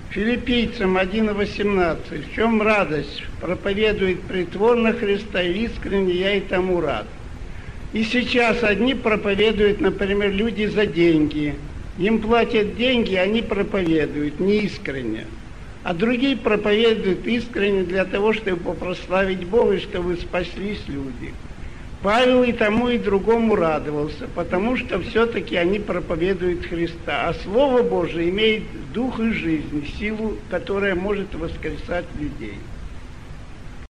Филиппийцам 1:18. В чем радость? Проповедует притворно Христа, и искренне я и тому рад. И сейчас одни проповедуют, например, люди за деньги. Им платят деньги, они проповедуют неискренне. А другие проповедуют искренне для того, чтобы прославить Бога, и чтобы спаслись люди. Павел и тому, и другому радовался, потому что все-таки они проповедуют Христа. А Слово Божие имеет дух и жизнь, силу, которая может воскресать людей.